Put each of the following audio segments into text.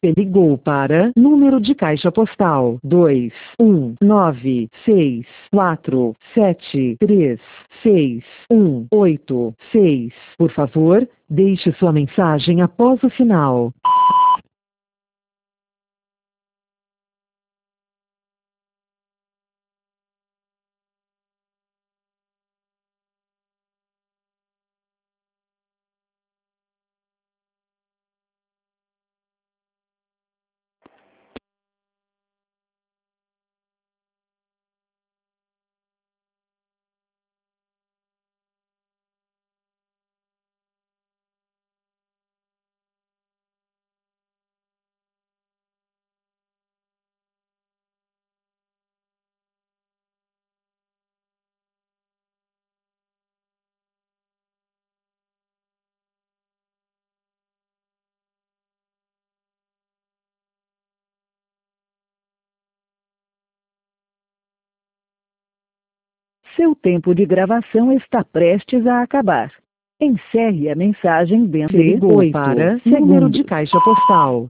Ligou para número de caixa postal 21964736186. Por favor, deixe sua mensagem após o sinal. Seu tempo de gravação está prestes a acabar. Encerre a mensagem dentro de Ligou 8 para número de segundos. caixa postal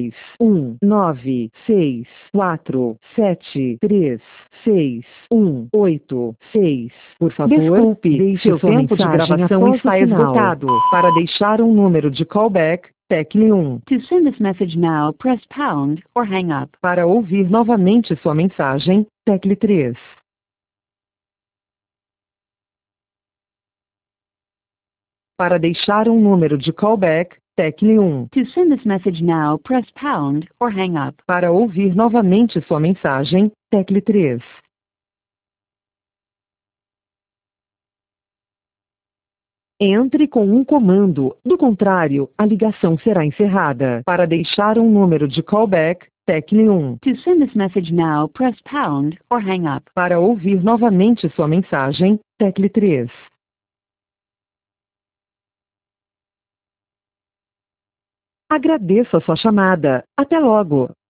21964736186. Por favor, Desculpe, deixe seu sua tempo de mensagem gravação após o está sinal. esgotado. Para deixar um número de callback, tecle 1. To send this message now, press pound or hang up. Para ouvir novamente sua mensagem, tecle 3. Para deixar um número de callback, tecle 1. To send this message now, press pound or hang up. Para ouvir novamente sua mensagem, tecle 3. Entre com um comando, do contrário, a ligação será encerrada. Para deixar um número de callback, tecle 1. To send this message now, press pound or hang up. Para ouvir novamente sua mensagem, tecle 3. Agradeço a sua chamada. Até logo.